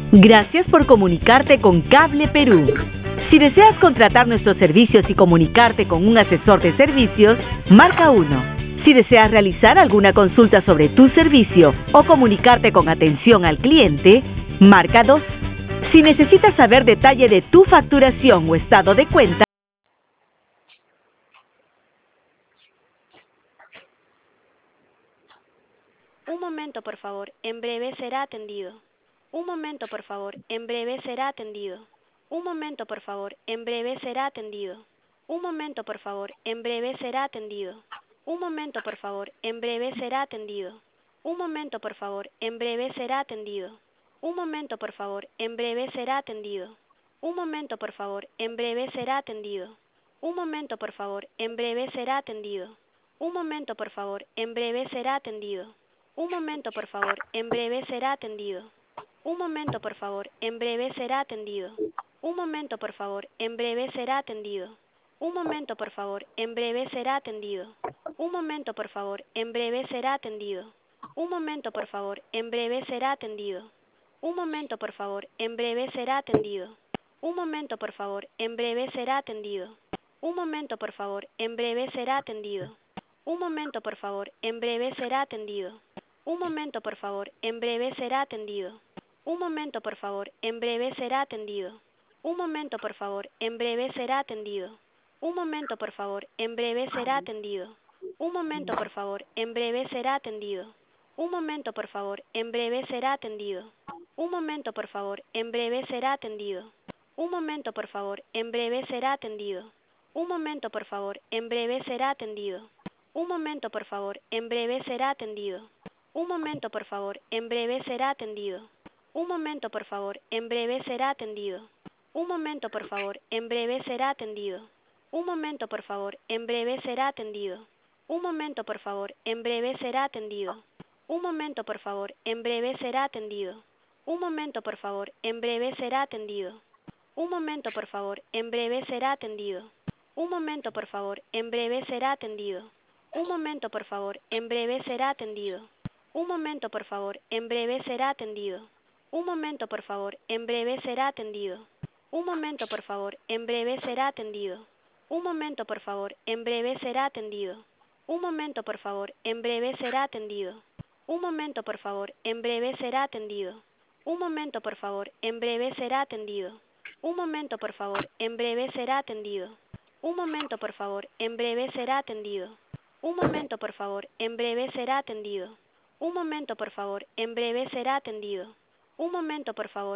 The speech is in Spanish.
Gracias por comunicarte con Cable Perú. Si deseas contratar nuestros servicios y comunicarte con un asesor de servicios, marca 1. Si deseas realizar alguna consulta sobre tu servicio o comunicarte con atención al cliente, marca 2. Si necesitas saber detalle de tu facturación o estado de cuenta, Un momento, por favor, en breve será atendido. Un momento, por favor, en breve será atendido. Un momento, por favor, en breve será atendido. Un momento, por favor, en breve será atendido. Un momento, por favor, en breve será atendido. Un momento, por favor, en breve será atendido. Un momento, por favor, en breve será atendido. Un momento, por favor, en breve será atendido. Un momento, por favor, en breve será atendido. Un momento, por favor, en breve será atendido. Un momento, por favor, en breve será atendido. Un momento, por favor, en breve será atendido. Un momento, por favor, en breve será atendido. Un momento, por favor, en breve será atendido. Un momento, por favor, en breve será atendido. Un momento, por favor, en breve será atendido. Un momento, por favor, en breve será atendido. Un momento, por favor, en breve será atendido. Un momento, por favor, en breve será atendido. Un momento, por favor, en breve será atendido. Un momento, por favor, en breve será atendido. Un momento, por favor, en breve será atendido. Un momento, por favor, en breve será atendido. Un momento, por favor, en breve será atendido. Un momento, por favor, en breve será atendido. Un momento, por favor, en breve será atendido. Un momento, por favor, en breve será atendido. Un momento, por favor, en breve será atendido. Un momento, por favor, en breve será atendido. Un momento, por favor, en breve será atendido. Un momento, por favor, en breve será atendido. Un momento, por favor, en breve será atendido. Un momento, por favor, en breve será atendido. Un momento, por favor, en breve será atendido. Un momento, por favor, en breve será atendido. Un momento, por favor, en breve será atendido. Un momento, por favor, en breve será atendido. Un momento, por favor, en breve será atendido. Un momento, por favor, en breve será atendido. Un momento, por favor, en breve será atendido. Un momento, por favor, en breve será atendido. Un momento, por favor, en breve será atendido. Un momento, por favor, en breve será atendido. Un momento, por favor, en breve será atendido. Un momento, por favor, en breve será atendido. Un momento, por favor, en breve será atendido. Un momento, por favor, en breve será atendido. Un momento, por favor, en breve será atendido. Un momento, por favor, en breve será atendido. Un momento, por favor, en breve será atendido. Un momento, por favor, en breve será atendido. Un momento, por favor.